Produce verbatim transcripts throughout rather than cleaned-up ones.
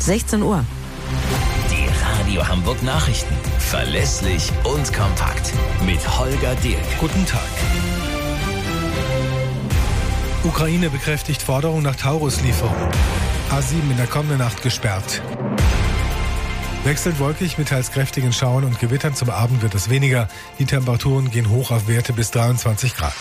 sechzehn Uhr. Die Radio Hamburg Nachrichten. Verlässlich und kompakt. Mit Holger Dirk. Guten Tag. Ukraine bekräftigt Forderung nach Taurus-Lieferung. A sieben in der kommenden Nacht gesperrt. Wechselnd wolkig mit teils kräftigen Schauern und Gewittern. Zum Abend wird es weniger. Die Temperaturen gehen hoch auf Werte bis dreiundzwanzig Grad.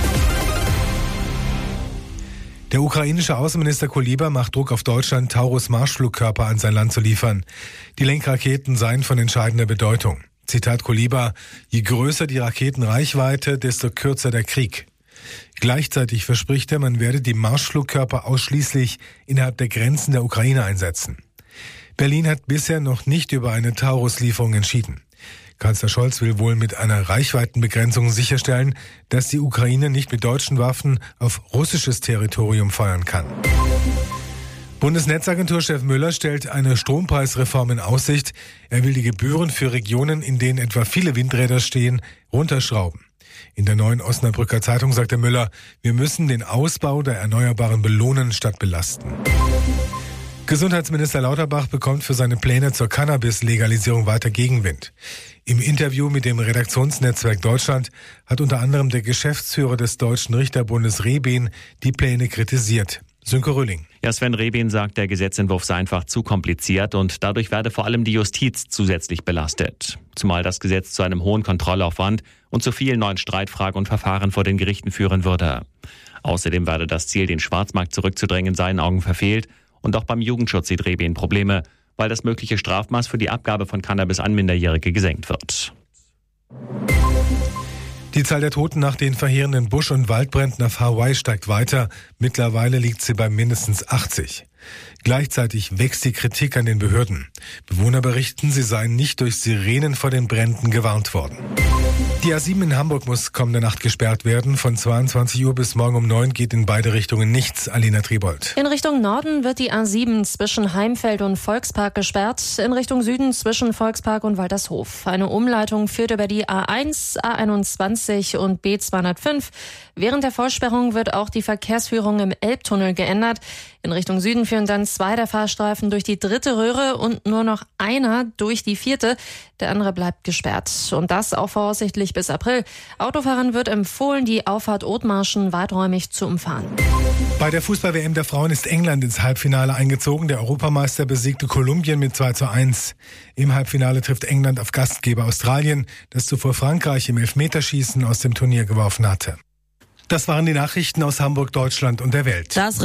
Der ukrainische Außenminister Kuleba macht Druck auf Deutschland, Taurus-Marschflugkörper an sein Land zu liefern. Die Lenkraketen seien von entscheidender Bedeutung. Zitat Kuleba: Je größer die Raketenreichweite, desto kürzer der Krieg. Gleichzeitig verspricht er, man werde die Marschflugkörper ausschließlich innerhalb der Grenzen der Ukraine einsetzen. Berlin hat bisher noch nicht über eine Taurus-Lieferung entschieden. Kanzler Scholz will wohl mit einer Reichweitenbegrenzung sicherstellen, dass die Ukraine nicht mit deutschen Waffen auf russisches Territorium feuern kann. Bundesnetzagenturchef Müller stellt eine Strompreisreform in Aussicht. Er will die Gebühren für Regionen, in denen etwa viele Windräder stehen, runterschrauben. In der neuen Osnabrücker Zeitung sagte Müller, wir müssen den Ausbau der Erneuerbaren belohnen statt belasten. Gesundheitsminister Lauterbach bekommt für seine Pläne zur Cannabis-Legalisierung weiter Gegenwind. Im Interview mit dem Redaktionsnetzwerk Deutschland hat unter anderem der Geschäftsführer des Deutschen Richterbundes Rebehn die Pläne kritisiert. Sönke Röhling. Ja, Sven Rebehn sagt, der Gesetzentwurf sei einfach zu kompliziert und dadurch werde vor allem die Justiz zusätzlich belastet. Zumal das Gesetz zu einem hohen Kontrollaufwand und zu vielen neuen Streitfragen und Verfahren vor den Gerichten führen würde. Außerdem werde das Ziel, den Schwarzmarkt zurückzudrängen, in seinen Augen verfehlt. Und auch beim Jugendschutz sieht Rebehn Probleme, weil das mögliche Strafmaß für die Abgabe von Cannabis an Minderjährige gesenkt wird. Die Zahl der Toten nach den verheerenden Busch- und Waldbränden auf Hawaii steigt weiter. Mittlerweile liegt sie bei mindestens achtzig. Gleichzeitig wächst die Kritik an den Behörden. Bewohner berichten, sie seien nicht durch Sirenen vor den Bränden gewarnt worden. Die A sieben in Hamburg muss kommende Nacht gesperrt werden. Von zweiundzwanzig Uhr bis morgen um neun geht in beide Richtungen nichts. Alina Triebold. In Richtung Norden wird die A sieben zwischen Heimfeld und Volkspark gesperrt. In Richtung Süden zwischen Volkspark und Waltershof. Eine Umleitung führt über die A eins, A einundzwanzig und B zweihundertfünf. Während der Vollsperrung wird auch die Verkehrsführung im Elbtunnel geändert. In Richtung Süden führen dann zwei der Fahrstreifen durch die dritte Röhre und nur noch einer durch die vierte. Der andere bleibt gesperrt. Und das auch voraussichtlich bis April. Autofahrern wird empfohlen, die Auffahrt Othmarschen weiträumig zu umfahren. Bei der Fußball-W M der Frauen ist England ins Halbfinale eingezogen. Der Europameister besiegte Kolumbien mit zwei zu eins. Im Halbfinale trifft England auf Gastgeber Australien, das zuvor Frankreich im Elfmeterschießen aus dem Turnier geworfen hatte. Das waren die Nachrichten aus Hamburg, Deutschland und der Welt. Das